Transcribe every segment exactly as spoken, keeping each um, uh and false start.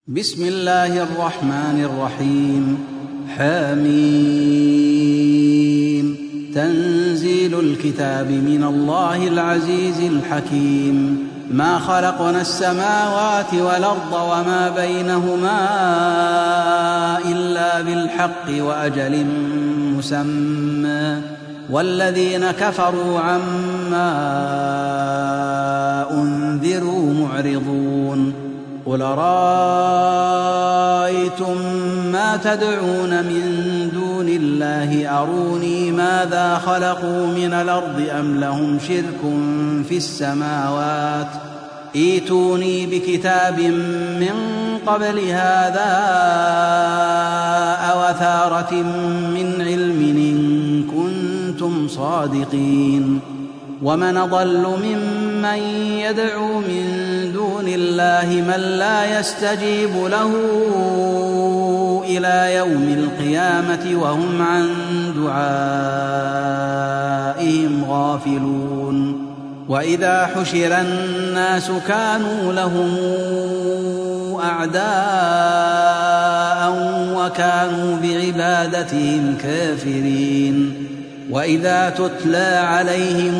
بسم الله الرحمن الرحيم. حميم. تنزيل الكتاب من الله العزيز الحكيم. ما خلقنا السماوات والأرض وما بينهما إلا بالحق وأجل مسمى والذين كفروا عما أنذروا معرضون. قل رأيتم ما تدعون من دون الله أروني ماذا خلقوا من الأرض أم لهم شرك في السماوات ائتوني بكتاب من قبل هذا أو أثارة من علم إن كنتم صادقين. ومن أضل ممن يدعو من دون الله من لا يستجيب له إلى يوم القيامة وهم عن دعائهم غافلون. وإذا حشر الناس كانوا لهم أعداء وكانوا بعبادتهم كافرين. وإذا تتلى عليهم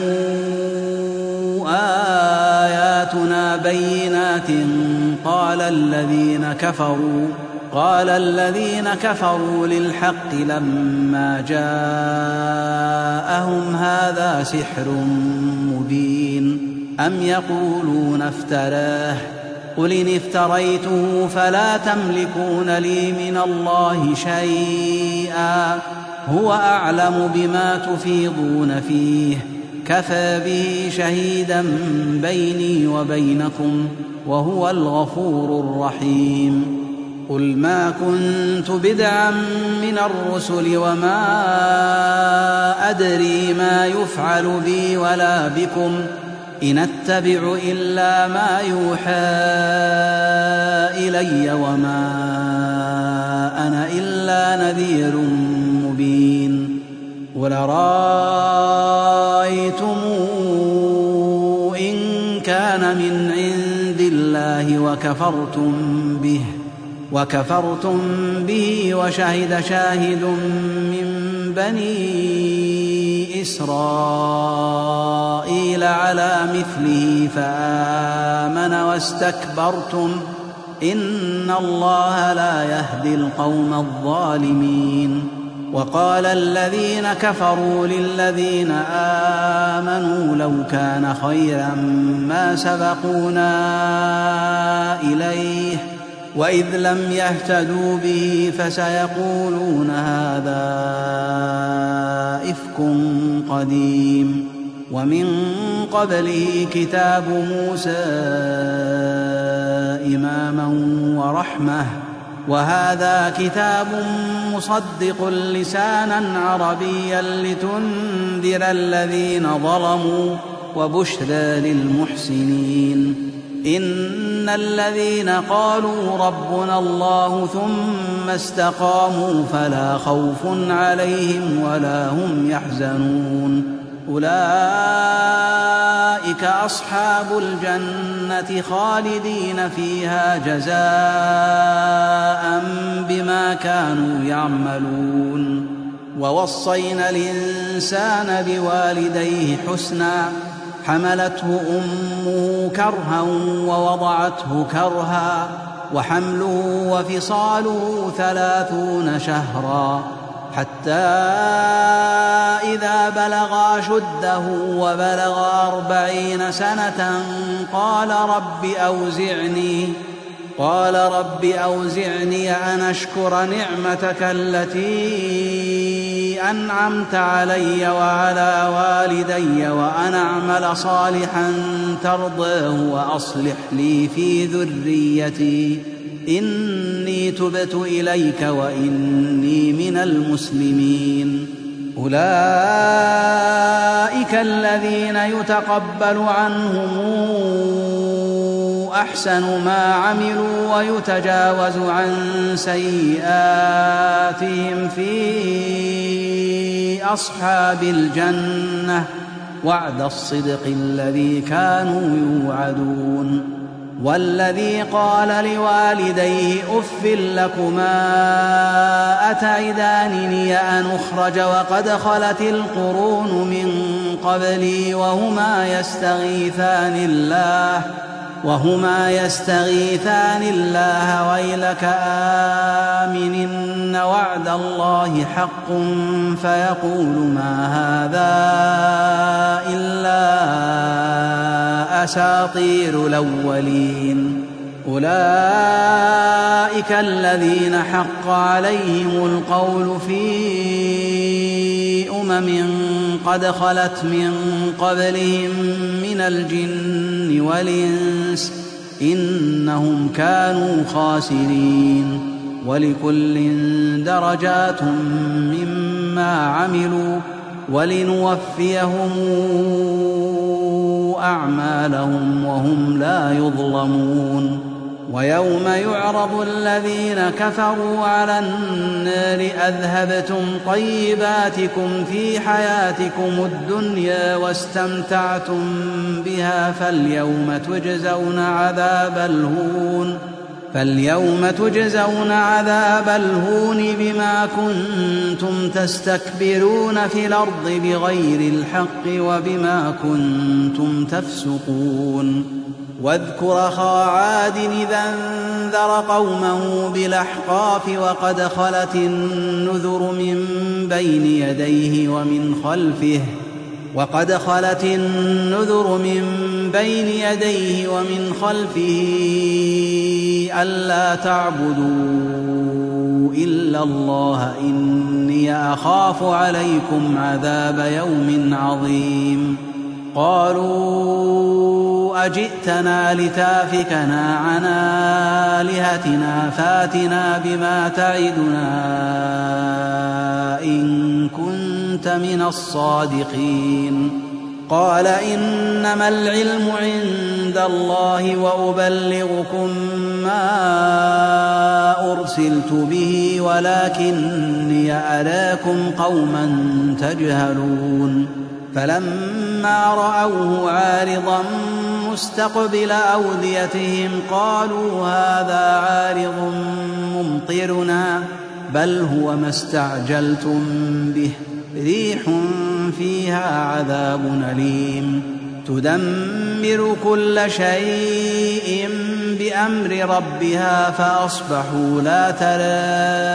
آياتنا بينات قال الذين كفروا قال الذين كفروا للحق لما جاءهم هذا سحر مبين أم يقولون افتراه قل إن افتريته فلا تملكون لي من الله شيئا هو أعلم بما تفيضون فيه كفى به شهيدا بيني وبينكم وهو الغفور الرحيم. قل ما كنت بدعا من الرسل وما أدري ما يفعل بي ولا بكم إن أتبع إلا ما يوحى إلي وما أنا إلا نذير مبين. قل رأيتم إن كان من عند الله وكفرتم به وكفرتم به وشهد شاهد من بني إسرائيل على مثله فآمن واستكبرتم إن الله لا يهدي القوم الظالمين. وقال الذين كفروا للذين آمنوا لو كان خيرا ما سبقونا إليه وإذ لم يهتدوا به فسيقولون هذا إفك قديم. ومن قبله كتاب موسى إماما ورحمة وهذا كتاب مصدق لسانا عربيا لتنذر الذين ظلموا وبشرى للمحسنين. إن الذين قالوا ربنا الله ثم استقاموا فلا خوف عليهم ولا هم يحزنون أولئك أصحاب الجنة خالدين فيها جزاء بما كانوا يعملون. ووصينا الإنسان بوالديه حسنا حملته أمه كرها ووضعته كرها وحمله وفصاله ثلاثون شهرا حتى إذا بلغ أشده وبلغ أربعين سنة قال رب أوزعني قال رب أوزعني أن أشكر نعمتك التي أنعمت علي وعلى والدي وأن أعمل صالحا ترضاه وأصلح لي في ذريتي إني تبت إليك وإني من المسلمين. أولئك الذين يتقبل عنهم أحسن ما عملوا ويتجاوز عن سيئاتهم في أصحاب الجنة وعد الصدق الذي كانوا يوعدون. والذي قال لوالديه أف لكما أتعدانني أن أخرج وقد خلت القرون من قبلي وهما يستغيثان الله وهما يستغيثان الله ويلك آمن إن وعد الله حق فيقول ما هذا إلا أساطير الأولين أولئك الذين حق عليهم القول في أمم قد خلت من قبلهم من الجن والإنس إنهم كانوا خاسرين ولكل درجات مما عملوا ولنوفيهم أعمالهم وهم لا يظلمون ويوم يعرض الذين كفروا على النار أذهبتم طيباتكم في حياتكم الدنيا واستمتعتم بها فاليوم تجزون عذاب الهون فاليوم تجزون عذاب الهون بما كنتم تستكبرون في الأرض بغير الحق وبما كنتم تفسقون واذكر أخا عاد إذا أنذر قومه بالأحقاف وقد خلت النذر من بين يديه ومن خلفه وقد خلت النذر من بين يديه ومن خلفه ألا تعبدوا إلا الله إني أخاف عليكم عذاب يوم عظيم قالوا أجئتنا لتافكنا عن آلهتنا فاتنا بما تعدنا إن كنت من الصادقين قال إنما العلم عند الله وأبلغكم ما أرسلت به ولكني أراكم قوما تجهلون فلما رأوه عارضا مستقبل أوديتهم قالوا هذا عارض ممطرنا بل هو ما استعجلتم به ريح فيها عذاب أليم تدمر كل شيء بأمر ربها فأصبحوا لا ترى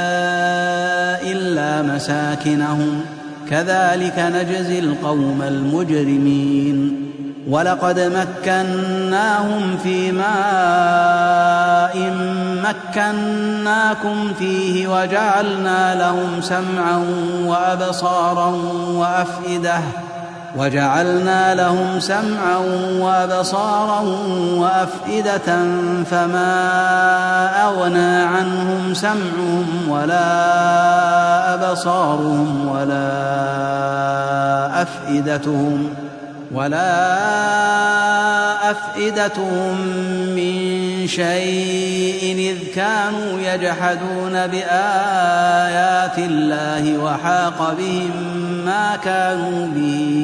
إلا مساكنهم كذلك نجزي القوم المجرمين ولقد مكناهم في ماء مكناكم فيه وجعلنا لهم سمعا وأبصارا وأفئدة وجعلنا لهم سمعا وأبصارا وأفئدة فما أغنى عنهم سمعهم ولا أبصارهم ولا أفئدتهم ولا أفئدتهم من شيء إذ كانوا يجحدون بآيات الله وحاق بهم ما كانوا به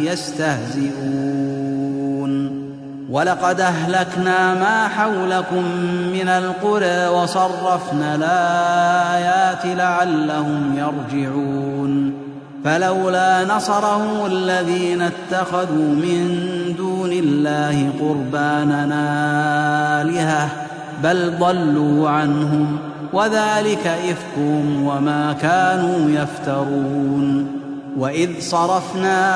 يستهزئون ولقد أهلكنا ما حولكم من القرى وصرفنا الآيات لعلهم يرجعون فلولا نصرهم الذين اتخذوا من دون الله قربانا آلهة بل ضلوا عنهم وذلك إفكهم وما كانوا يفترون وإذ صرفنا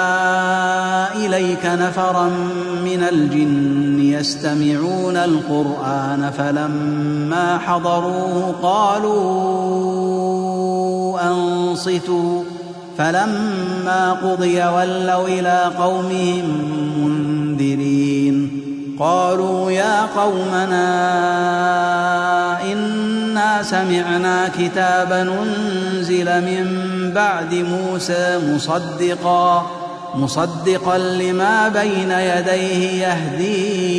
إليك نفرا من الجن يستمعون القرآن فلما حضروه قالوا أنصتوا فلما قضي ولوا إلى قومهم منذرين قالوا يا قومنا إنا سمعنا كتابا أنزل من بعد موسى مصدقا مصدقا لما بين يديه يهدي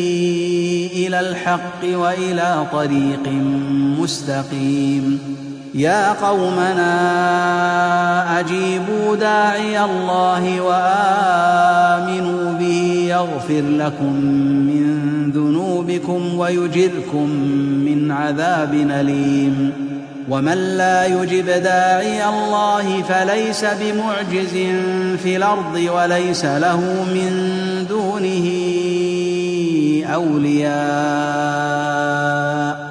إلى الحق وإلى طريق مستقيم يا قومنا أجيبوا داعي الله وآمنوا به يغفر لكم من ذنوبكم ويجركم من عذاب أليم ومن لا يجب داعي الله فليس بمعجز في الأرض وليس له من دونه أولياء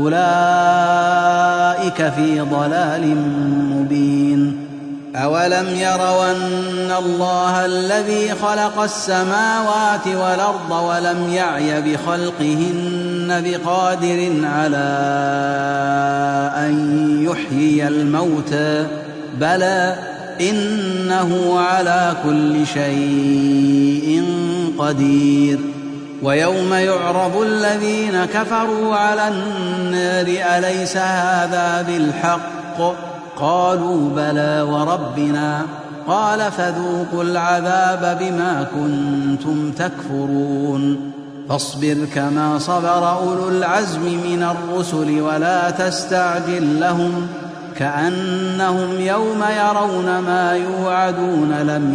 أولئك في ضلال مبين أولم يروا أن الله الذي خلق السماوات والأرض ولم يعي بخلقهن بقادر على أن يحيي الموتى بلى إنه على كل شيء قدير ويوم يعرض الذين كفروا على النار أليس هذا بالحق قالوا بلى وربنا قال فذوقوا العذاب بما كنتم تكفرون فاصبر كما صبر أولو العزم من الرسل ولا تستعجل لهم كأنهم يوم يرون ما يوعدون لم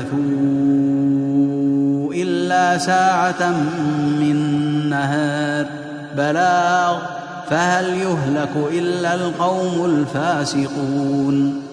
يلبثوا إلا ساعة من نهار بلاغ فهل يهلك إلا القوم الفاسقون